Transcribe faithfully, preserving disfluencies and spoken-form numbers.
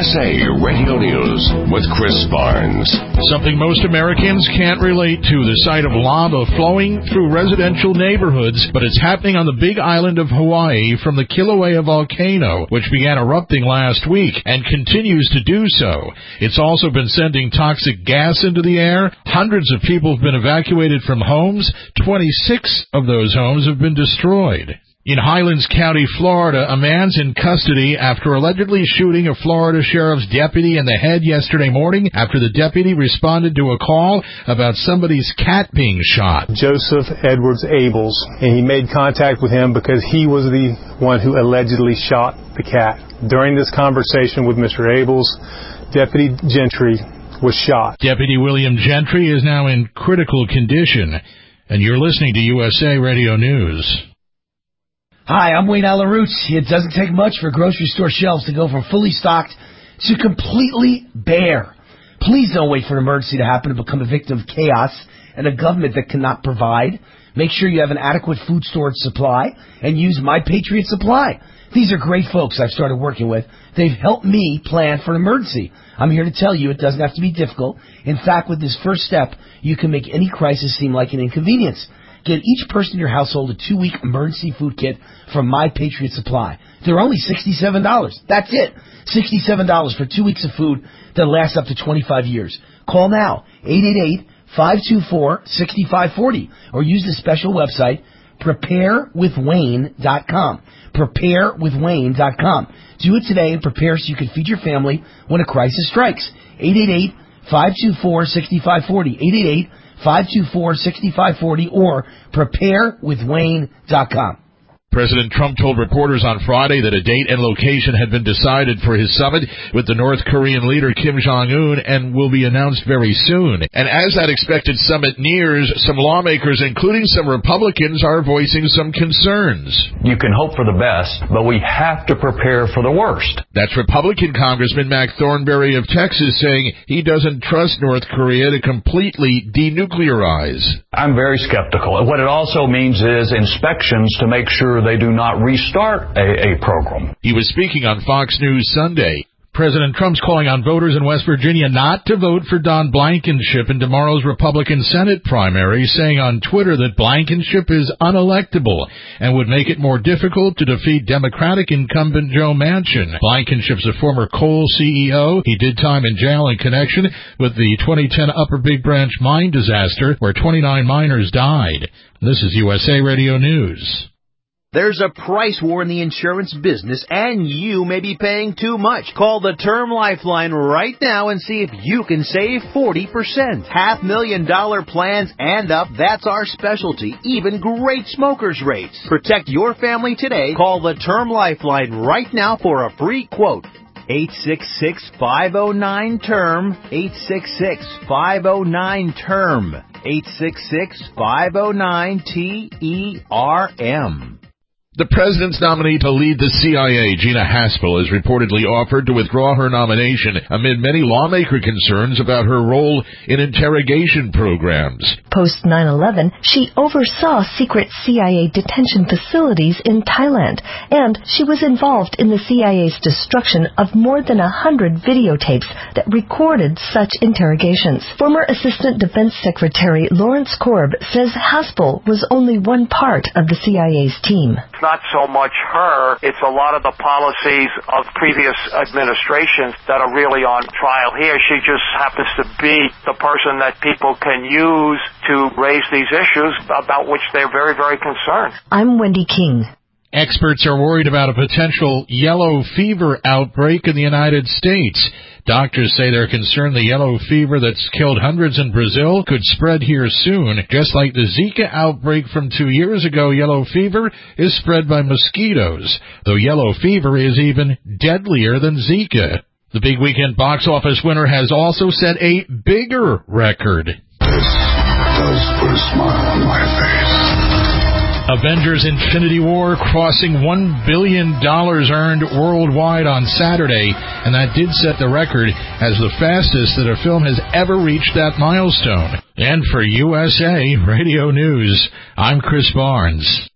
S A Radio News with Chris Barnes. Something most Americans can't relate to, the sight of lava flowing through residential neighborhoods, but it's happening on the big island of Hawaii from the Kilauea volcano, which began erupting last week and continues to do so. It's also been sending toxic gas into the air. Hundreds of people have been evacuated from homes. twenty-six of those homes have been destroyed. In Highlands County, Florida, a man's in custody after allegedly shooting a Florida sheriff's deputy in the head yesterday morning after the deputy responded to a call about somebody's cat being shot. Joseph Edwards Abels, and he made contact with him because he was the one who allegedly shot the cat. During this conversation with Mister Abels, Deputy Gentry was shot. Deputy William Gentry is now in critical condition, and you're listening to U S A Radio News. Hi, I'm Wayne Alarouche. It doesn't take much for grocery store shelves to go from fully stocked to completely bare. Please don't wait for an emergency to happen to become a victim of chaos and a government that cannot provide. Make sure you have an adequate food storage supply and use My Patriot Supply. These are great folks I've started working with. They've helped me plan for an emergency. I'm here to tell you it doesn't have to be difficult. In fact, with this first step, you can make any crisis seem like an inconvenience. Get each person in your household a two-week emergency food kit from My Patriot Supply. They're only sixty-seven dollars. That's it. sixty-seven dollars for two weeks of food that lasts up to twenty-five years. Call now, eight eight eight, five two four, six five four zero, or use the special website, prepare with wayne dot com. prepare with wayne dot com. Do it today and prepare so you can feed your family when a crisis strikes. eight eight eight, five two four, six five four zero. eight eight eight, five two four, six five four zero or prepare with wayne dot com. President Trump told reporters on Friday that a date and location had been decided for his summit with the North Korean leader Kim Jong-un and will be announced very soon. And as that expected summit nears, some lawmakers, including some Republicans, are voicing some concerns. You can hope for the best, but we have to prepare for the worst. That's Republican Congressman Mac Thornberry of Texas saying he doesn't trust North Korea to completely denuclearize. I'm very skeptical. What it also means is inspections to make sure they do not restart a, a program. He was speaking on Fox News Sunday. President Trump's calling on voters in West Virginia not to vote for Don Blankenship in tomorrow's Republican Senate primary, saying on Twitter that Blankenship is unelectable and would make it more difficult to defeat Democratic incumbent Joe Manchin. Blankenship's a former coal C E O. He did time in jail in connection with the twenty ten Upper Big Branch mine disaster where twenty-nine miners died. This is U S A Radio News. There's a price war in the insurance business, and you may be paying too much. Call the Term Lifeline right now and see if you can save forty percent. Half million dollar plans and up, that's our specialty. Even great smokers' rates. Protect your family today. Call the Term Lifeline right now for a free quote. eight six six, five oh nine, T E R M. eight six six, five oh nine, T E R M. eight six six, five oh nine, T E R M. The president's nominee to lead the C I A, Gina Haspel, has reportedly offered to withdraw her nomination amid many lawmaker concerns about her role in interrogation programs. Post nine eleven, she oversaw secret C I A detention facilities in Thailand, and she was involved in the C I A's destruction of more than a hundred videotapes that recorded such interrogations. Former Assistant Defense Secretary Lawrence Korb says Haspel was only one part of the C I A's team. Not so much her, it's a lot of the policies of previous administrations that are really on trial here. She just happens to be the person that people can use to raise these issues about which they're very, very concerned. I'm Wendy King. Experts are worried about a potential yellow fever outbreak in the United States. Doctors say they're concerned the yellow fever that's killed hundreds in Brazil could spread here soon. Just like the Zika outbreak from two years ago, yellow fever is spread by mosquitoes, though yellow fever is even deadlier than Zika. The big weekend box office winner has also set a bigger record. This does put a smile on my face. Avengers Infinity War crossing one billion dollars earned worldwide on Saturday, and that did set the record as the fastest that a film has ever reached that milestone. And for U S A Radio News, I'm Chris Barnes.